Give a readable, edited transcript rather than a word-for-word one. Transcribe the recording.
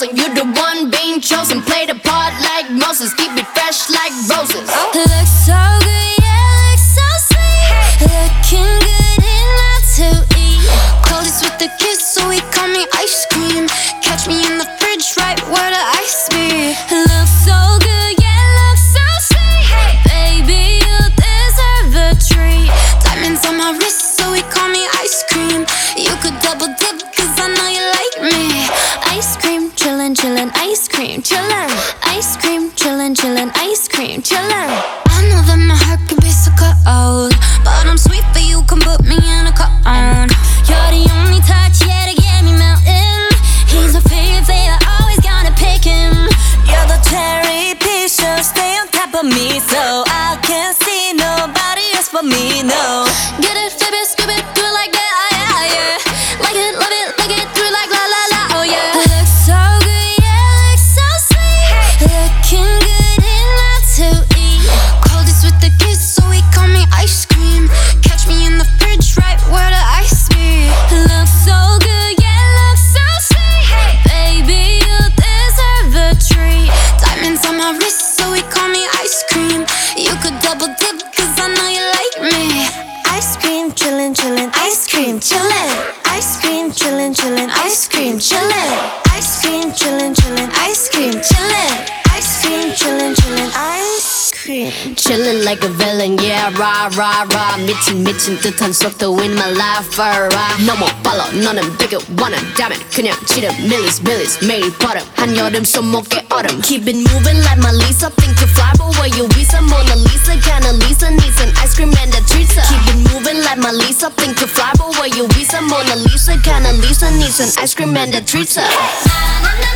frozen. You're the one being chosen. Play the part like Moses, keep it fresh like roses. Looks so good, yeah, looks so sweet. Looking good enough to eat. Coldest with the kiss, so he call me ice cream. Catch me in the fridge, right where the ice be. Looks so good, yeah, looks so sweet. Baby, you deserve a treat. Diamonds on my wrist, so he call me ice cream. You could double dip, cause I know you like me. Ice cream, chillin', chillin', ice cream, chillin'. Ice cream, chillin', chillin', ice cream, chillin'. I know that my heart can be so cold, but I'm sweet, but you can put me in a cone. You're the only touch, yeah, to get me melting. He's a favorite, always gotta pick him. You're the cherry piece, so stay on top of me, so I can't see nobody else but me, no. Get it, flip it, skip it, do it like that, yeah, yeah. Like it, love it, like it, do it like la la la, oh yeah. Looks so good, yeah, looks so sweet. Looking good enough to eat. Coldest with the kiss, so he call me ice cream. Catch me in the fridge, right where the ice be. Looks so good, yeah, looks so sweet. Baby, you deserve a treat. Diamonds on my wrist, so he call me ice cream. You could double dip, cause I know you like me. Ice cream, chillin', chillin', ice cream, chillin'. Ice cream, chillin', chillin', ice cream, chillin'. Ice cream, chillin', chillin', ice cream, chillin'. Ice cream, chillin', chillin', ice cream. Chillin' like a villain, yeah, rah, rah, rah. 미친 듯한 속도 in my life, alright. 너무 빨라, 너는 되게 원한다면 그냥 지름 밀리스, 매일 버릇. 한여름 손목에 얼음. Keep it moving like my Lisa. Think you fly, but where you visa? Mona Lisa, kinda Lisa needs an ice cream and a treat. Keep it moving like my Lisa. Think you fly, but where you visa? Mona Lisa, kinda Lisa needs an ice cream and a treat.